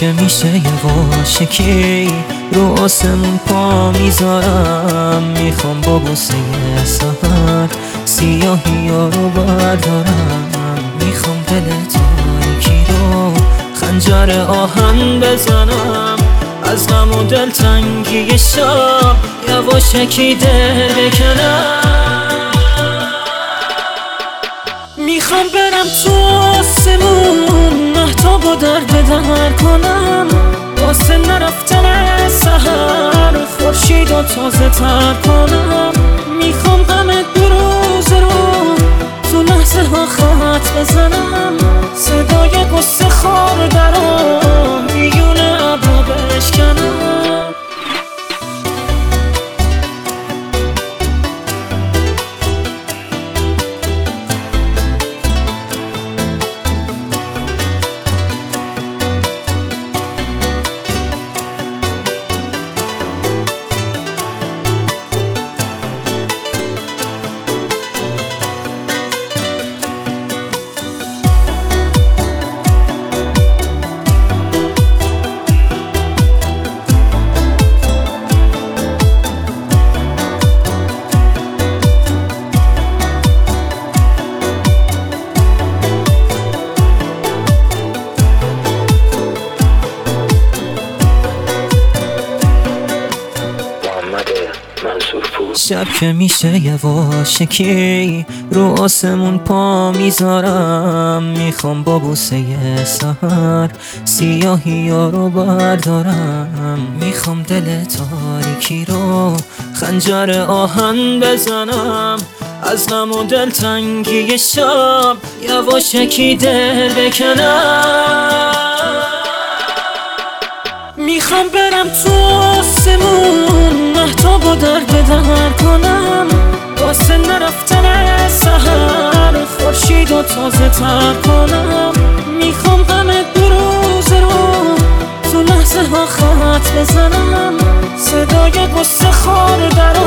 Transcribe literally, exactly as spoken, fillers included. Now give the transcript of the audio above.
که میشه یه واشکی رو آسمون پا میذارم. میخوام با بوسه سحر سیاهی ها رو بردارم. میخوام دل تاریکی رو خنجر آهن بزنم. از غم و دلتنگی شب یواشکی دل بکنم. میخوام برم تو آسمون مهتاب و در به در کنم. واسه نرفتن سحر خورشید و تازه تر کنم. میخوام غم دو روز رو تو لحظه ها خط بزنم. صدای قصه خورده رو میون ابرا بشکنم. شب که میشه یه واشکی رو آسمون پا میذارم. میخوام با بوسه سحر سیاهی ها رو بردارم. میخوام دل تاریکی رو خنجر آهن بزنم. از غم و دلتنگی شب یواشکی دل بکنم. میخوام برم تو آسمون مهتاب و در به در کنم. واسه نرفتن سحر خورشید و تازه تر کنم. میخوام غم دو روز رو تو لحظه ها خط بزنم. صدای قصه خورده